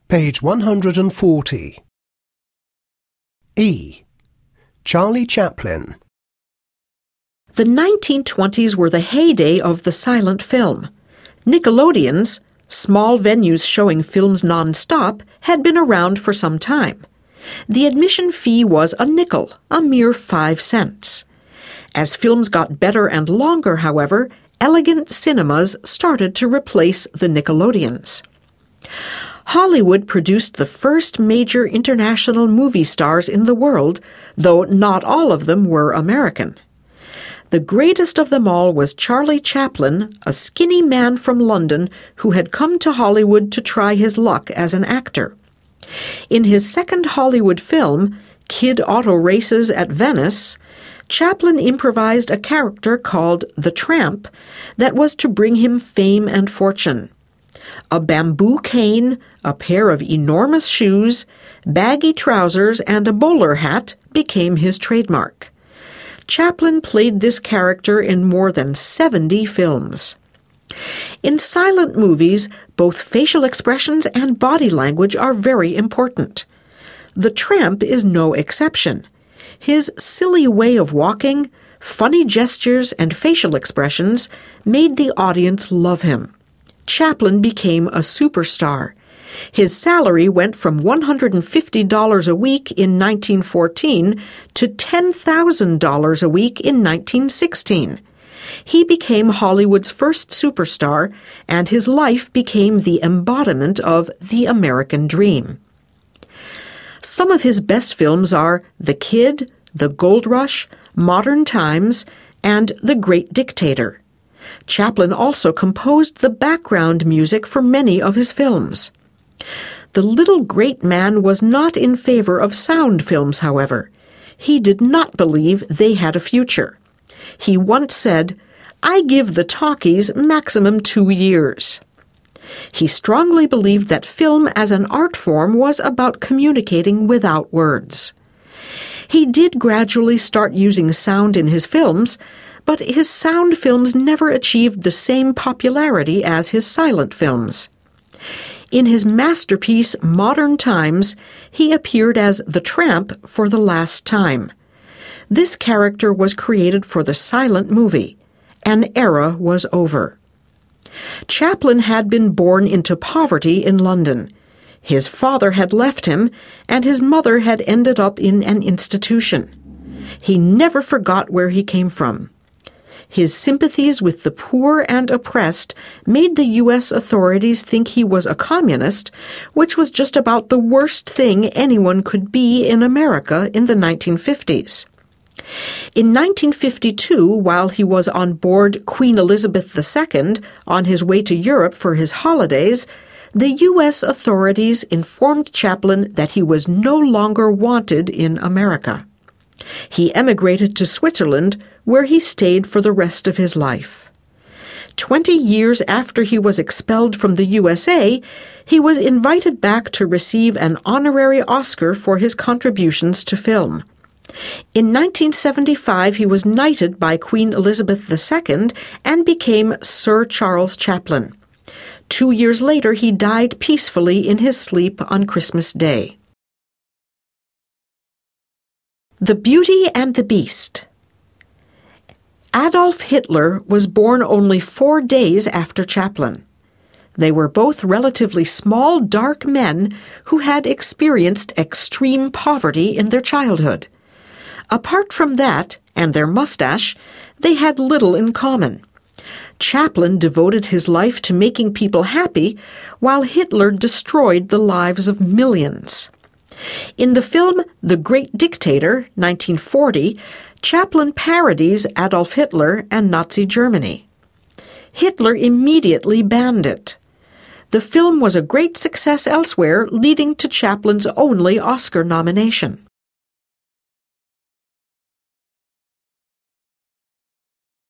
Page 140. E. Charlie Chaplin. The 1920s were the heyday of the silent film. Nickelodeons, small venues showing films non-stop, had been around for some time. The admission fee was a nickel, a mere 5 cents. As films got better and longer, however, elegant cinemas started to replace the Nickelodeons. Hollywood produced the first major international movie stars in the world, though not all of them were American. The greatest of them all was Charlie Chaplin, a skinny man from London who had come to Hollywood to try his luck as an actor. In his second Hollywood film, Kid Auto Races at Venice, Chaplin improvised a character called the Tramp that was to bring him fame and fortune. A bamboo cane, a pair of enormous shoes, baggy trousers, and a bowler hat became his trademark. Chaplin played this character in more than 70 films. In silent movies, both facial expressions and body language are very important. The Tramp is no exception. His silly way of walking, funny gestures, and facial expressions made the audience love him. Chaplin became a superstar. His salary went from $150 a week in 1914 to $10,000 a week in 1916. He became Hollywood's first superstar, and his life became the embodiment of the American dream. Some of his best films are The Kid, The Gold Rush, Modern Times, and The Great Dictator. Chaplin also composed the background music for many of his films. The little great man was not in favor of sound films, however. He did not believe they had a future. He once said, "I give the talkies maximum 2 years." He strongly believed that film as an art form was about communicating without words. He did gradually start using sound in his films, but his sound films never achieved the same popularity as his silent films. In his masterpiece, Modern Times, he appeared as the Tramp for the last time. This character was created for the silent movie. An era was over. Chaplin had been born into poverty in London. His father had left him, and his mother had ended up in an institution. He never forgot where he came from. His sympathies with the poor and oppressed made the U.S. authorities think he was a communist, which was just about the worst thing anyone could be in America in the 1950s. In 1952, while he was on board Queen Elizabeth II on his way to Europe for his holidays, the U.S. authorities informed Chaplin that he was no longer wanted in America. He emigrated to Switzerland, where he stayed for the rest of his life. 20 years after he was expelled from the USA, he was invited back to receive an honorary Oscar for his contributions to film. In 1975, he was knighted by Queen Elizabeth II and became Sir Charles Chaplin. 2 years later, he died peacefully in his sleep on Christmas Day. The Beauty and the Beast. Adolf Hitler was born only 4 days after Chaplin. They were both relatively small, dark men who had experienced extreme poverty in their childhood. Apart from that, and their mustache, they had little in common. Chaplin devoted his life to making people happy, while Hitler destroyed the lives of millions. In the film The Great Dictator, 1940, Chaplin parodies Adolf Hitler and Nazi Germany. Hitler immediately banned it. The film was a great success elsewhere, leading to Chaplin's only Oscar nomination.